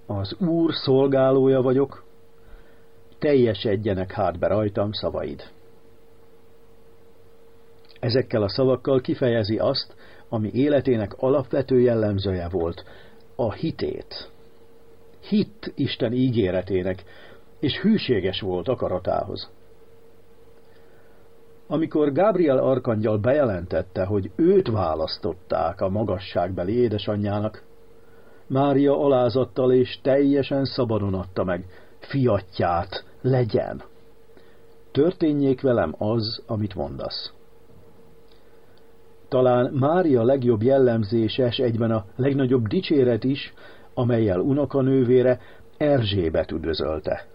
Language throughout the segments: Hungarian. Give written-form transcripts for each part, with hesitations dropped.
Az Úr szolgálója vagyok, teljesedjenek hát be rajtam szavaid. Ezekkel a szavakkal kifejezi azt, ami életének alapvető jellemzője volt, a hitét. Hitt Isten ígéretének, és hűséges volt akaratához. Amikor Gábriel arkangyal bejelentette, hogy őt választották a magasságbeli édesanyjának, Mária alázattal és teljesen szabadon adta meg, fiattyát, legyen. Történjék velem az, amit mondasz. Talán Mária legjobb jellemzése, s egyben a legnagyobb dicséret is, amellyel unokanővére Erzsébet üdvözölte.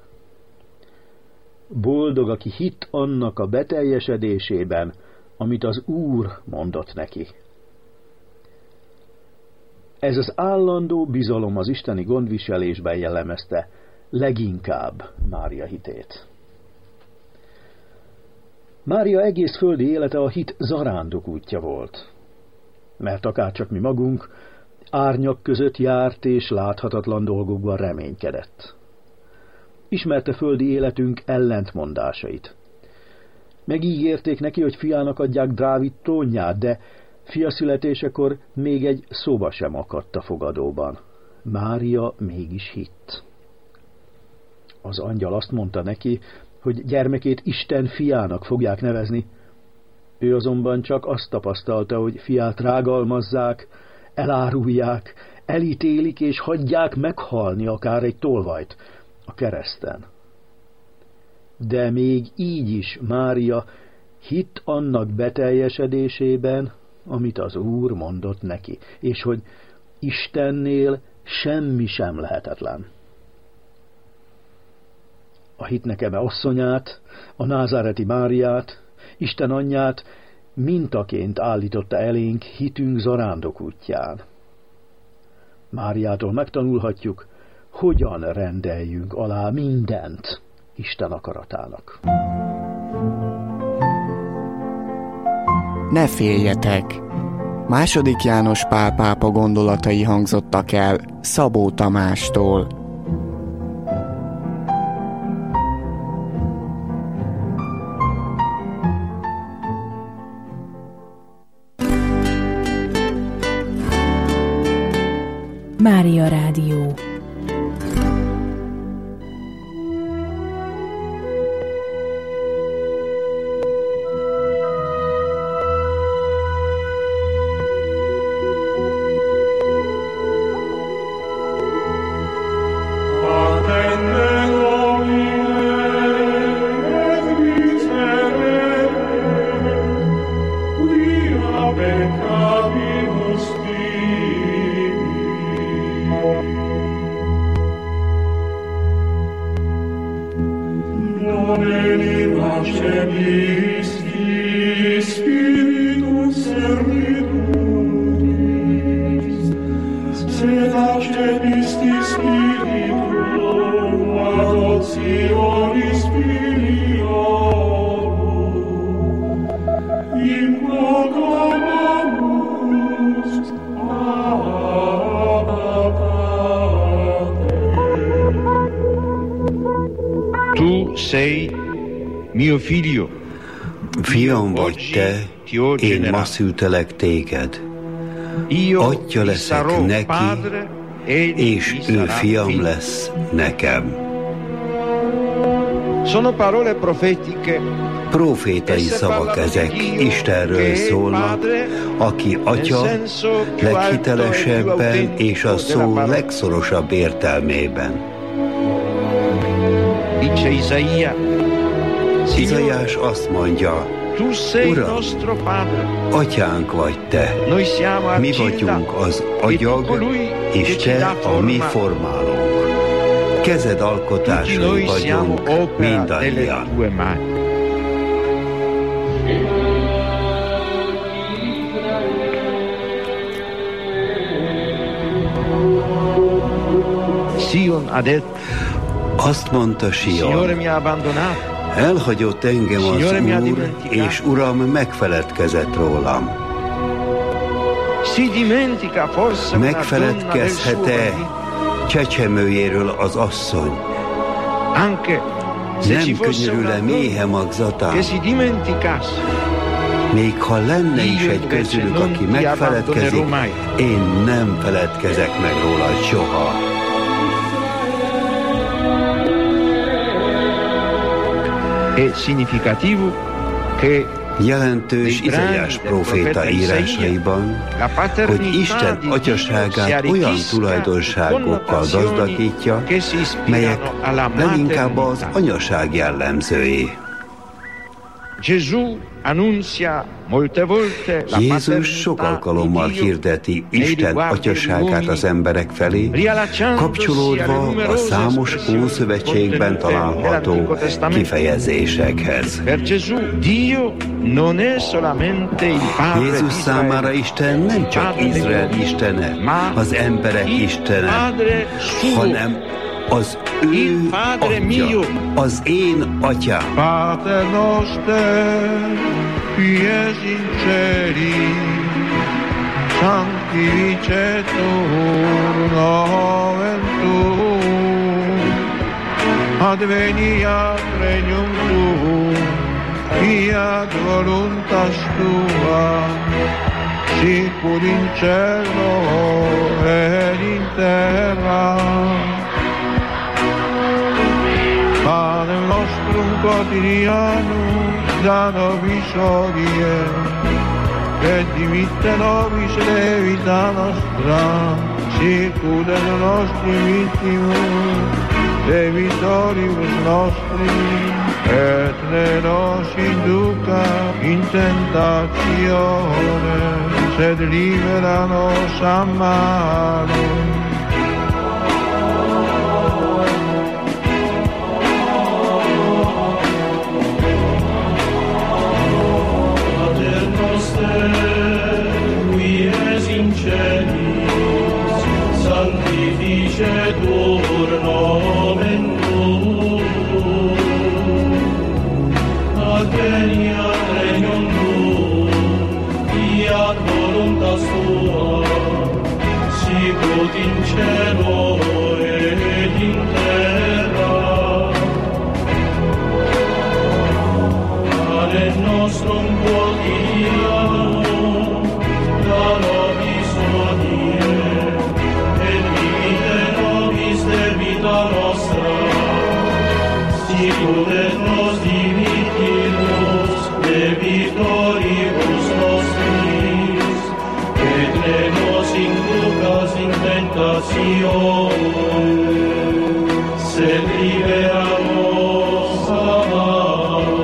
Boldog, aki hitt annak a beteljesedésében, amit az Úr mondott neki. Ez az állandó bizalom az isteni gondviselésben jellemezte leginkább Mária hitét. Mária egész földi élete a hit zarándok útja volt, mert akárcsak mi magunk, árnyak között járt és láthatatlan dolgokban reménykedett. Ismerte földi életünk ellentmondásait. Megígérték neki, hogy fiának adják Dávid trónját, de fia születésekor még egy szóba sem akadt a fogadóban. Mária mégis hitt. Az angyal azt mondta neki, hogy gyermekét Isten fiának fogják nevezni. Ő azonban csak azt tapasztalta, hogy fiát rágalmazzák, elárulják, elítélik és hagyják meghalni akár egy tolvajt a kereszten. De még így is Mária hitt annak beteljesedésében, amit az Úr mondott neki, és hogy Istennél semmi sem lehetetlen. A hitnek eme asszonyát, a názáreti Máriát, Isten anyját mintaként állította elénk hitünk zarándok útján. Máriától megtanulhatjuk, hogyan rendeljünk alá mindent Isten akaratának. Ne féljetek! II. János Pál pápa gondolatai hangzottak el Szabó Tamástól. Mária Rádió. Tu sei mio figlio. Fiam vagy te, én ma szültelek téged. Atya leszek neki, és ő fiam lesz nekem. Sono parole profetiche. Profétai szavak ezek, Istenről szólnak, aki Atya leghitelesebben és a szó legszorosabb értelmében. Izaiás azt mondja, Uram, Atyánk vagy te, mi vagyunk az agyag, és te a mi formálónk. Kezed alkotásai vagyunk mindannyian. Azt mondta Sion, elhagyott engem az Úr, és Uram megfeledkezett rólam. Megfeledkezhet-e csecsemőjéről az asszony nem könyörül-e méhe magzatán? Még ha lenne is egy közülük, aki megfeledkezik, én nem feledkezek meg róla soha. Jelentős Izaiás próféta írásaiban, hogy Isten atyaságát olyan tulajdonságokkal gazdagítja, melyek leginkább az anyaság jellemzői. Jézus sok alkalommal hirdeti Isten atyaságát az emberek felé, kapcsolódva a számos Ószövetségben található kifejezésekhez. Jézus számára Isten nem csak Izrael istene, az emberek istene, hanem az ő atya, az én atyám. Pater noster, qui es in celi, sanctificetur nomen tuum, adveniat regnum tuum, fiat voluntas tua, sicur in cielo et in terra. Panem nostrum quotidianum da nobis hodie, et dimitte nobis debita nostra, sicut et nostri vittimus debitoribus nostris, et ne nos induca in tentatione, sed libera nos a malo. Sanctificetur nomen tuum, adveniat regnum tuum, fiat voluntas tua, sicut in cielo et in terra. Panem nostrum quotidianum da nobis hodie, et dimitte nobis debita nostra, sicut et nos dimittimus debitoribus nostris, et ne nos inducas in tentatione, sed libera nos a malo.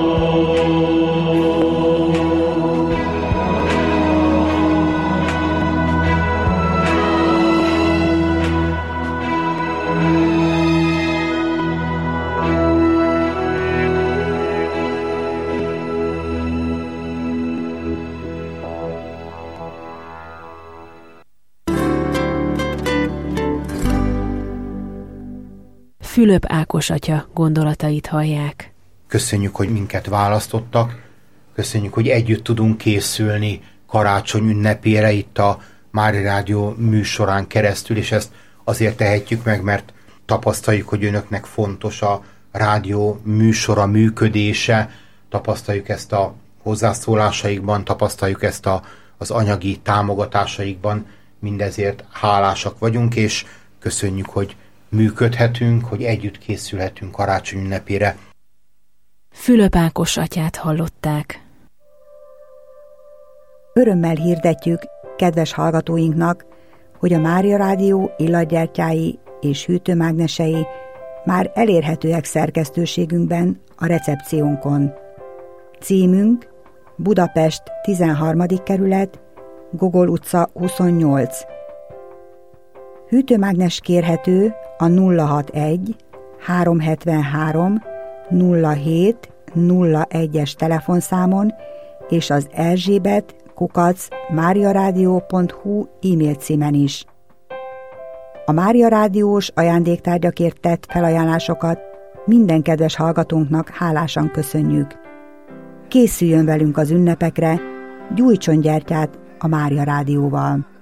Fülöp Ákos atya gondolatait hallják. Köszönjük, hogy minket választottak, köszönjük, hogy együtt tudunk készülni karácsony ünnepére itt a Mária Rádió műsorán keresztül, és ezt azért tehetjük meg, mert tapasztaljuk, hogy önöknek fontos a rádió műsora működése, tapasztaljuk ezt a hozzászólásaikban, tapasztaljuk ezt az anyagi támogatásaikban, mindezért hálásak vagyunk, és köszönjük, hogy működhetünk, hogy együtt készülhetünk karácsony ünnepére. Fülöp Ákos atyát hallották. Örömmel hirdetjük kedves hallgatóinknak, hogy a Mária Rádió illatgyertyái és hűtőmágnesei már elérhetőek szerkesztőségünkben a recepciónkon. Címünk Budapest 13. kerület, Gogol utca 28. Hűtőmágnes kérhető a 061 373 07 01-es telefonszámon és az erzsébet@mariaradio.hu e-mail címen is. A Mária Rádiós ajándéktárgyakért tett felajánlásokat minden kedves hallgatónknak hálásan köszönjük. Készüljön velünk az ünnepekre, gyújtson gyertyát a Mária Rádióval.